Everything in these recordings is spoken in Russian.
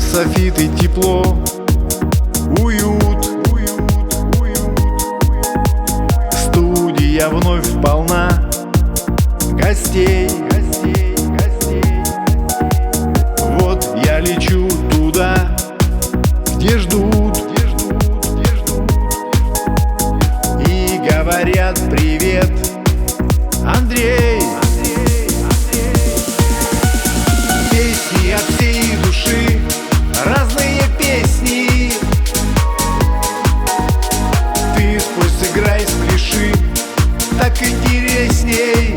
софиты, тепло, уют. Студия вновь полна гостей. Вот я лечу туда, где ждут, и говорят: привет, Андрей. Песни от всей души, разные песни. Ты спой, сыграй, спляши, так интересней.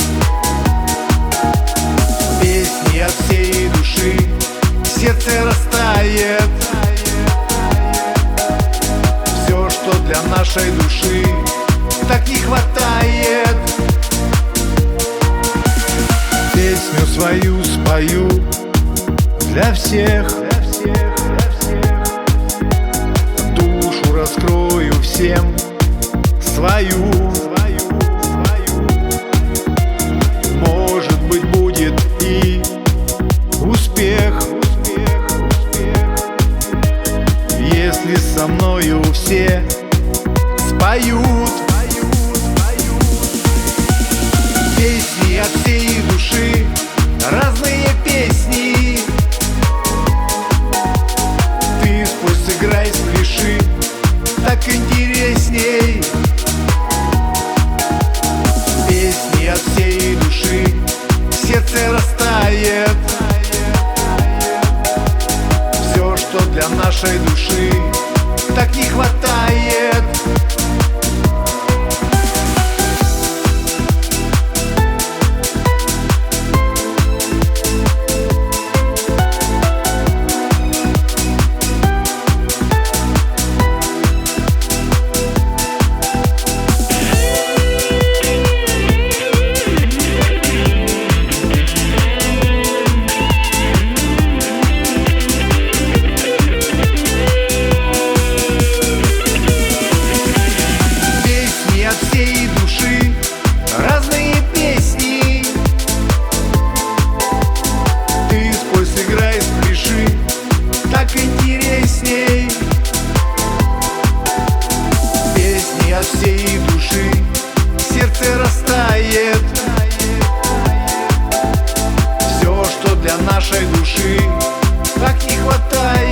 Песни от всей души, сердце растает. Все, что для нашей души так не хватает. Песню свою спою для всех, душу раскрою всем свою. Может быть, будет и успех, если со мною все споют. Песни от всей души, разные песни. Ты спой, сыграй, спляши, так интересней. Песни от всей души, сердце растает. Все, что для нашей души так не хватает. Разные песни. Ты спой, сыграй, спляши, так интересней. Песни от всей души, сердце растает. Все, что для нашей души так не хватает.